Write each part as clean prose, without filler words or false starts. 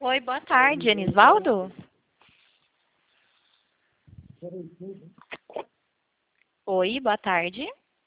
Oi, boa tarde, Anisvaldo? Oi, boa tarde.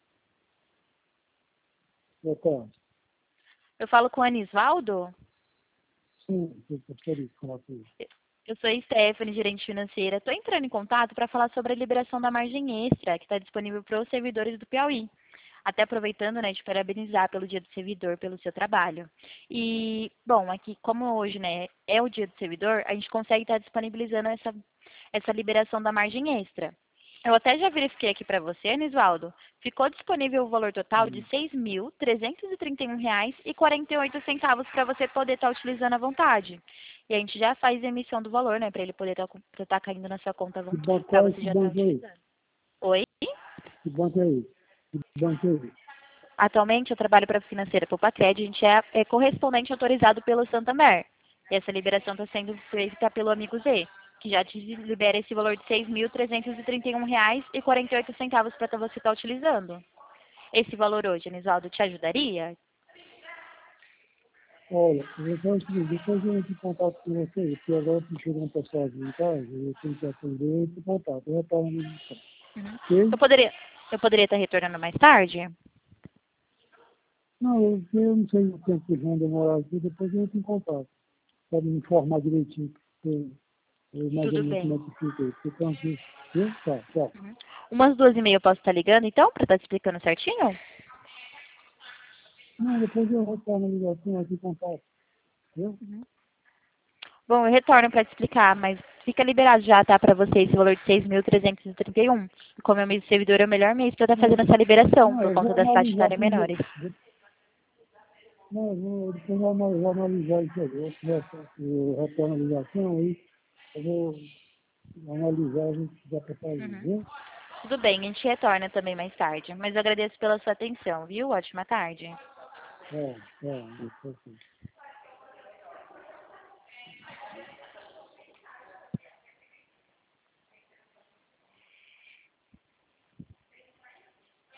Boa tarde. Eu falo com o Anisvaldo? Sim, eu gostaria de falar com ele. Eu sou a Stephanie, gerente financeira. Estou entrando em contato para falar sobre a liberação da margem extra, que está disponível para os servidores do Piauí. Até aproveitando, né, de parabenizar pelo Dia do Servidor, pelo seu trabalho. E, bom, aqui, como hoje, né, é o Dia do Servidor, a gente consegue estar disponibilizando essa liberação da margem extra. Eu até já verifiquei aqui para você, Anisvaldo. Ficou disponível o valor total de R$ 6.331,48 para você poder estar utilizando à vontade. E a gente já faz a emissão do valor, né, para ele poder estar caindo na sua conta Que banco para é você esse? já Que estar banco é esse? utilizando. Oi? Que banco é esse? Que banco é esse? Atualmente eu trabalho para a financeira Popacred, a gente é correspondente autorizado pelo Santander. E essa liberação está sendo feita pelo amigo Z, que já te libera esse valor de R$ 6.331,48 para você estar utilizando. Esse valor hoje, Anisaldo, te ajudaria? Olha, eu vou fazer o seguinte, depois eu entro em contato com você, porque agora que chegou um pessoal aqui em casa, eu tenho que atender e entro em contato. Eu retorno a ligação. Uhum. Ok? Eu poderia estar retornando mais tarde? Não, eu não sei o tempo que vão demorar aqui, depois eu entro em contato, para me informar direitinho, mais ou Tudo menos como bem. é que fica aí. Então, aqui, viu? Tá, tchau. Uhum. Umas 2h30 eu posso estar ligando, então, para estar te explicando certinho? Não, depois eu retorno a ligação aqui em contato, viu? Uhum. Bom, eu retorno para te explicar, mas fica liberado já, tá, para você esse valor de 6.331. Como é o mês do servidor, é o melhor mês para estar fazendo essa liberação, Não, por eu conta vou das taxas analisar menores. Não, depois eu vou analisar isso aí. Eu retorno a ligação aí, eu vou analisar a gente dá para fazer, Uhum. viu? Tudo bem, a gente retorna também mais tarde. Mas eu agradeço pela sua atenção, viu? Ótima tarde. É, é, isso aqui.